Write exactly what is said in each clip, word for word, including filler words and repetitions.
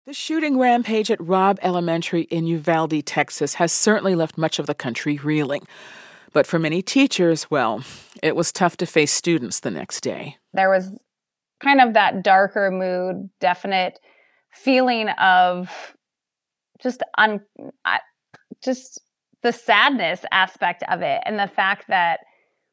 The shooting rampage at Robb Elementary in Uvalde, Texas, has certainly left much of the country reeling. But for many teachers, well, it was tough to face students the next day. There was kind of that darker mood, definite feeling of just un, just the sadness aspect of it, and the fact that,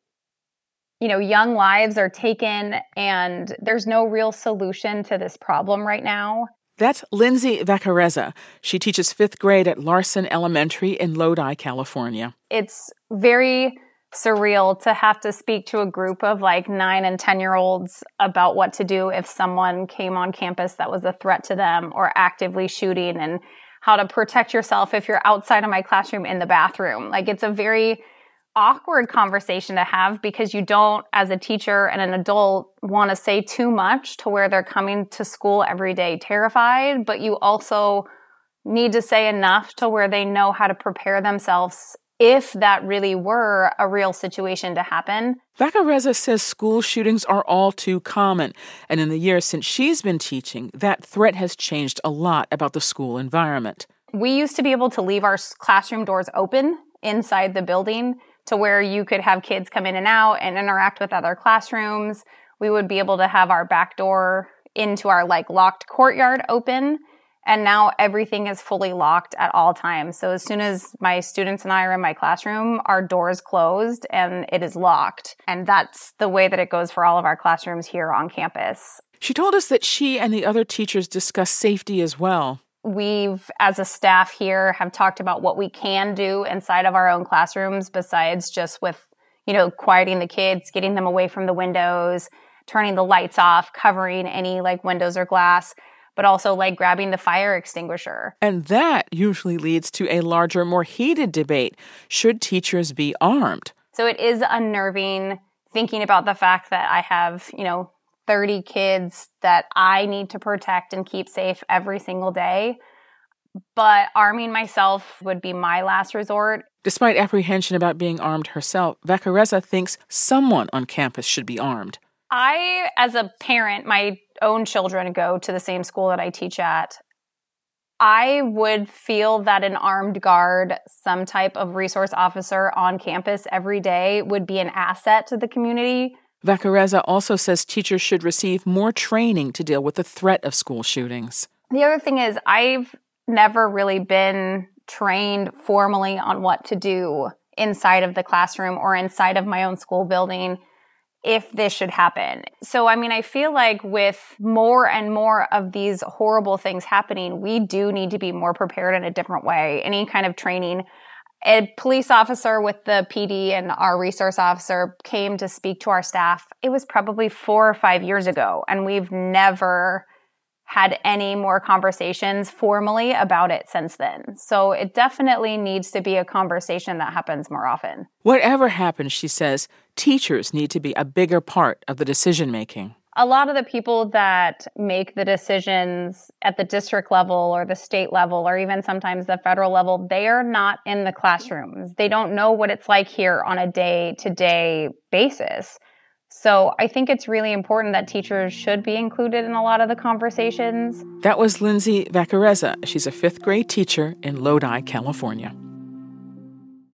you know, young lives are taken and there's no real solution to this problem right now. That's Lindsay Vaccarezza. She teaches fifth grade at Larson Elementary in Lodi, California. It's very surreal to have to speak to a group of like nine and ten-year-olds about what to do if someone came on campus that was a threat to them or actively shooting, and how to protect yourself if you're outside of my classroom in the bathroom. Like, it's a very awkward conversation to have because you don't, as a teacher and an adult, want to say too much to where they're coming to school every day terrified, but you also need to say enough to where they know how to prepare themselves if that really were a real situation to happen. Vaccarezza says school shootings are all too common, and in the years since she's been teaching, that threat has changed a lot about the school environment. We used to be able to leave our classroom doors open inside the building to where you could have kids come in and out and interact with other classrooms. We would be able to have our back door into our like locked courtyard open. And now everything is fully locked at all times. So as soon as my students and I are in my classroom, our door is closed and it is locked. And that's the way that it goes for all of our classrooms here on campus. She told us that she and the other teachers discuss safety as well. We've, as a staff here, have talked about what we can do inside of our own classrooms besides just with, you know, quieting the kids, getting them away from the windows, turning the lights off, covering any like windows or glass, but also like grabbing the fire extinguisher. And that usually leads to a larger, more heated debate. Should teachers be armed? So it is unnerving thinking about the fact that I have, you know, thirty kids that I need to protect and keep safe every single day. But arming myself would be my last resort. Despite apprehension about being armed herself, Vaccarezza thinks someone on campus should be armed. I, as a parent, my own children go to the same school that I teach at. I would feel that an armed guard, some type of resource officer on campus every day would be an asset to the community. Vaccarezza also says teachers should receive more training to deal with the threat of school shootings. The other thing is I've never really been trained formally on what to do inside of the classroom or inside of my own school building if this should happen. So, I mean, I feel like with more and more of these horrible things happening, we do need to be more prepared in a different way. Any kind of training. A police officer with the P D and our resource officer came to speak to our staff. It was probably four or five years ago, and we've never had any more conversations formally about it since then. So it definitely needs to be a conversation that happens more often. Whatever happens, she says, teachers need to be a bigger part of the decision-making. A lot of the people that make the decisions at the district level or the state level or even sometimes the federal level, they are not in the classrooms. They don't know what it's like here on a day-to-day basis. So I think it's really important that teachers should be included in a lot of the conversations. That was Lindsay Vaccarezza. She's a fifth grade teacher in Lodi, California.